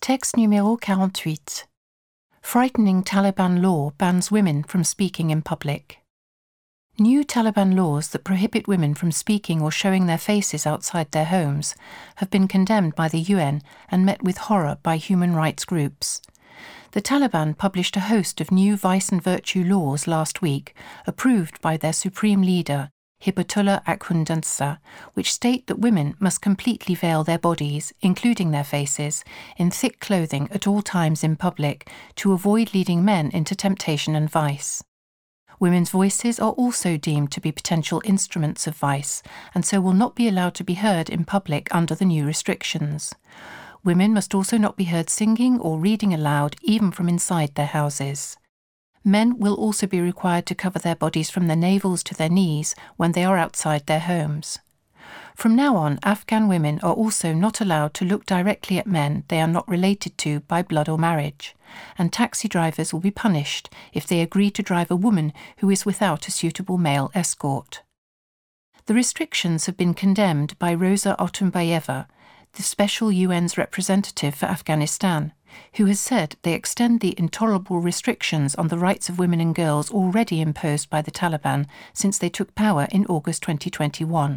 Texte numéro 48. Frightening Taliban law bans women from speaking in public. New Taliban laws that prohibit women from speaking or showing their faces outside their homes have been condemned by the UN and met with horror by human rights groups. The Taliban published a host of new vice and virtue laws last week, approved by their supreme leader, Hibatullah Akhundzada, which state that women must completely veil their bodies, including their faces, in thick clothing at all times in public to avoid leading men into temptation and vice. Women's voices are also deemed to be potential instruments of vice, and so will not be allowed to be heard in public under the new restrictions. Women must also not be heard singing or reading aloud, even from inside their houses. Men will also be required to cover their bodies from their navels to their knees when they are outside their homes. From now on, Afghan women are also not allowed to look directly at men they are not related to by blood or marriage, and taxi drivers will be punished if they agree to drive a woman who is without a suitable male escort. The restrictions have been condemned by Rosa Otunbayeva, the special UN's representative for Afghanistan, who has said they extend the intolerable restrictions on the rights of women and girls already imposed by the Taliban since they took power in August 2021.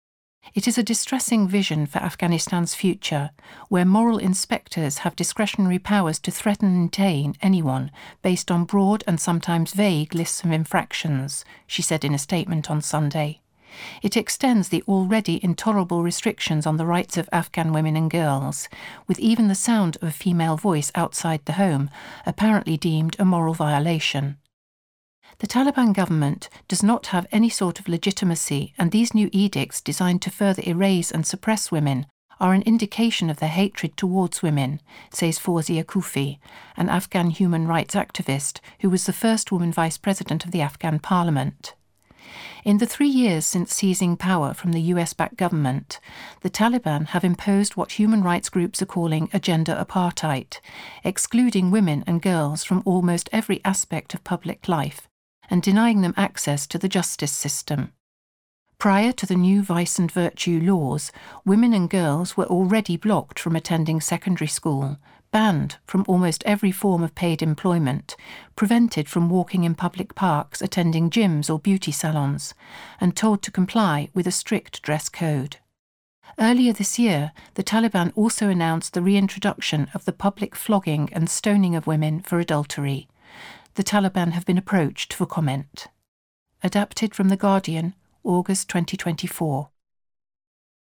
It is a distressing vision for Afghanistan's future, where moral inspectors have discretionary powers to threaten and detain anyone based on broad and sometimes vague lists of infractions, she said in a statement on Sunday. It extends the already intolerable restrictions on the rights of Afghan women and girls, with even the sound of a female voice outside the home apparently deemed a moral violation. The Taliban government does not have any sort of legitimacy, and these new edicts designed to further erase and suppress women are an indication of their hatred towards women, says Fawzia Koofi, an Afghan human rights activist who was the first woman vice president of the Afghan parliament. In the 3 years since seizing power from the US-backed government, the Taliban have imposed what human rights groups are calling a gender apartheid, excluding women and girls from almost every aspect of public life and denying them access to the justice system. Prior to the new vice and virtue laws, women and girls were already blocked from attending secondary school, banned from almost every form of paid employment, prevented from walking in public parks, attending gyms or beauty salons, and told to comply with a strict dress code. Earlier this year, the Taliban also announced the reintroduction of the public flogging and stoning of women for adultery. The Taliban have been approached for comment. Adapted from The Guardian, August 2024.